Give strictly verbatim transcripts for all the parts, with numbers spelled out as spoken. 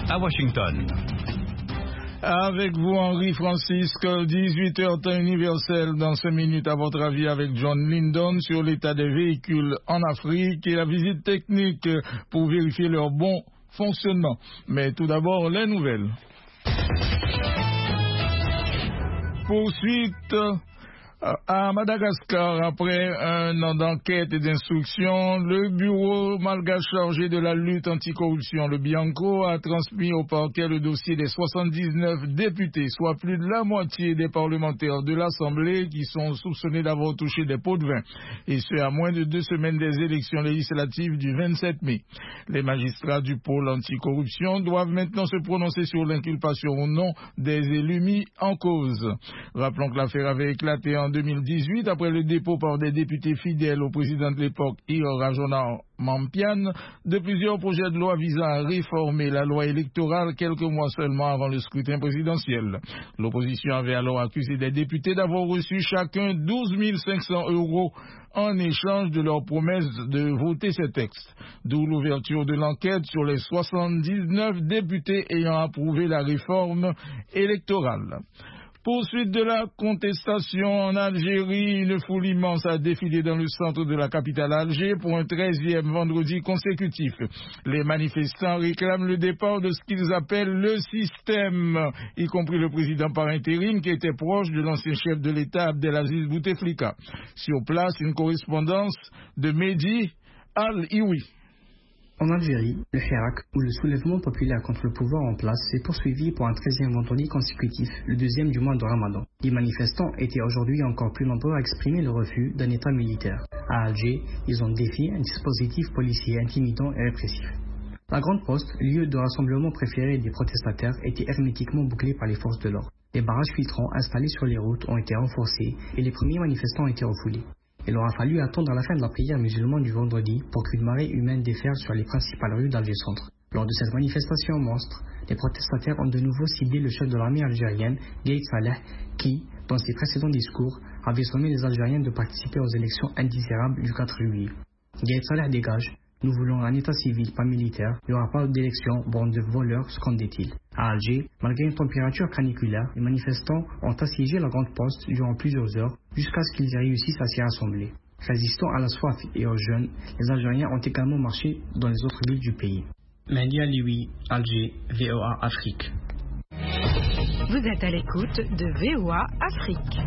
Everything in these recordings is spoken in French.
à Washington. Avec vous, Henri Francisque, dix-huit heures temps universel, dans cinq minutes à votre avis avec John Lyndon sur l'état des véhicules en Afrique et la visite technique pour vérifier leur bon fonctionnement. Mais tout d'abord, les nouvelles. Poursuite à Madagascar, après un an d'enquête et d'instruction, le bureau malgache chargé de la lutte anticorruption, le Bianco, a transmis au parquet le dossier des soixante-dix-neuf députés, soit plus de la moitié des parlementaires de l'Assemblée qui sont soupçonnés d'avoir touché des pots de vin, et ce à moins de deux semaines des élections législatives du vingt-sept mai. Les magistrats du pôle anticorruption doivent maintenant se prononcer sur l'inculpation ou non des élus mis en cause. Rappelons que l'affaire avait éclaté en deux mille dix-huit après le dépôt par des députés fidèles au président de l'époque, Iro Rajona Mampian, de plusieurs projets de loi visant à réformer la loi électorale quelques mois seulement avant le scrutin présidentiel. L'opposition avait alors accusé des députés d'avoir reçu chacun douze mille cinq cents euros en échange de leur promesse de voter ces textes. D'où l'ouverture de l'enquête sur les soixante-dix-neuf députés ayant approuvé la réforme électorale. Poursuite de la contestation en Algérie, une foule immense a défilé dans le centre de la capitale Alger pour un treizième vendredi consécutif. Les manifestants réclament le départ de ce qu'ils appellent le système, y compris le président par intérim qui était proche de l'ancien chef de l'État Abdelaziz Bouteflika. Sur place, une correspondance de Mehdi Al-Ioui. En Algérie, le Hirak, ou le soulèvement populaire contre le pouvoir en place, s'est poursuivi pour un treizième vendredi consécutif, le deuxième du mois de Ramadan. Les manifestants étaient aujourd'hui encore plus nombreux à exprimer le refus d'un État militaire. À Alger, ils ont défié un dispositif policier intimidant et répressif. La Grande Poste, lieu de rassemblement préféré des protestataires, était hermétiquement bouclée par les forces de l'ordre. Les barrages filtrants installés sur les routes ont été renforcés et les premiers manifestants ont été refoulés. Il aura fallu attendre la fin de la prière musulmane du vendredi pour qu'une marée humaine déferle sur les principales rues d'Alger-Centre. Lors de cette manifestation monstre, les protestataires ont de nouveau ciblé le chef de l'armée algérienne, Gaïd Saleh, qui, dans ses précédents discours, avait sommé les Algériens de participer aux élections indésirables du quatre juillet. Gaïd Saleh dégage. Nous voulons un état civil, pas militaire. Il n'y aura pas d'élection, bande de voleurs, scandait-il. À Alger, malgré une température caniculaire, les manifestants ont assiégé la Grande Poste durant plusieurs heures jusqu'à ce qu'ils réussissent à s'y rassembler. Résistant à la soif et aux jeunes, les Algériens ont également marché dans les autres villes du pays. Mehdi Alioui, Alger, V O A Afrique. Vous êtes à l'écoute de V O A Afrique.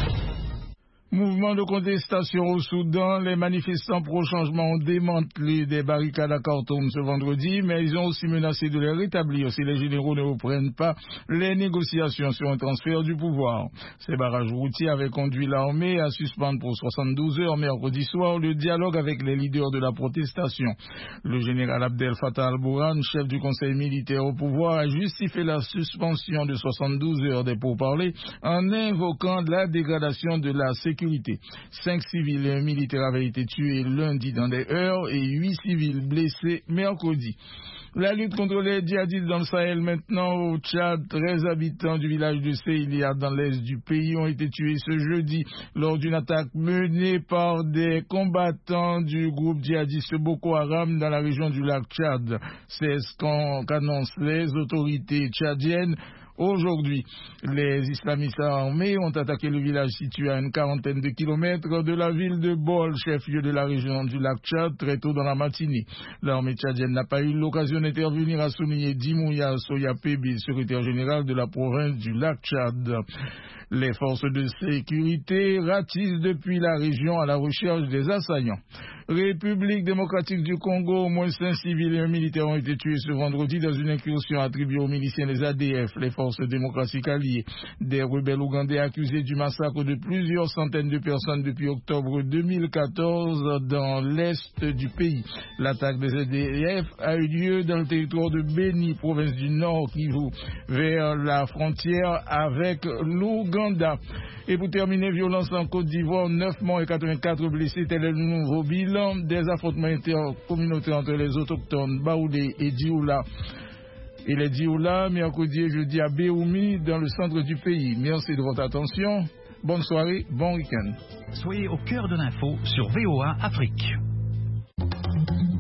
Mouvement de contestation au Soudan, les manifestants pro-changement ont démantelé des barricades à Khartoum ce vendredi, mais ils ont aussi menacé de les rétablir si les généraux ne reprennent pas les négociations sur un transfert du pouvoir. Ces barrages routiers avaient conduit l'armée à suspendre pour soixante-douze heures mercredi soir le dialogue avec les leaders de la protestation. Le général Abdel Fattah al-Burhan, chef du conseil militaire au pouvoir, a justifié la suspension de soixante-douze heures des pourparlers en invoquant la dégradation de la sécurité. Cinq civils et un militaire avaient été tués lundi dans des heurts et huit civils blessés mercredi. La lutte contre les djihadistes dans le Sahel maintenant au Tchad. treize habitants du village de Seilia dans l'est du pays ont été tués ce jeudi lors d'une attaque menée par des combattants du groupe djihadiste Boko Haram dans la région du lac Tchad. C'est ce qu'annoncent les autorités tchadiennes. Aujourd'hui, les islamistes armés ont attaqué le village situé à une quarantaine de kilomètres de la ville de Bol, chef-lieu de la région du lac Tchad, très tôt dans la matinée. L'armée tchadienne n'a pas eu l'occasion d'intervenir, a souligné Dimouya Soya-Pébi, secrétaire général de la province du lac Tchad. Les forces de sécurité ratissent depuis la région à la recherche des assaillants. République démocratique du Congo, au moins cinq civils et un militaire ont été tués ce vendredi dans une incursion attribuée aux miliciens des A D F, les forces démocratiques alliées. Des rebelles ougandais accusés du massacre de plusieurs centaines de personnes depuis octobre deux mille quatorze dans l'est du pays. L'attaque des A D F a eu lieu dans le territoire de Beni, province du Nord Kivu, vers la frontière avec l'Ouganda. Et pour terminer, violence en Côte d'Ivoire, neuf morts et quatre-vingt-quatre blessés, tel est le nouveau bilan des affrontements intercommunautaires entre les autochtones Baoulé et Dioula. Et les Dioula, mercredi et jeudi à Béoumi, dans le centre du pays. Merci de votre attention. Bonne soirée, bon week-end. Soyez au cœur de l'info sur V O A Afrique.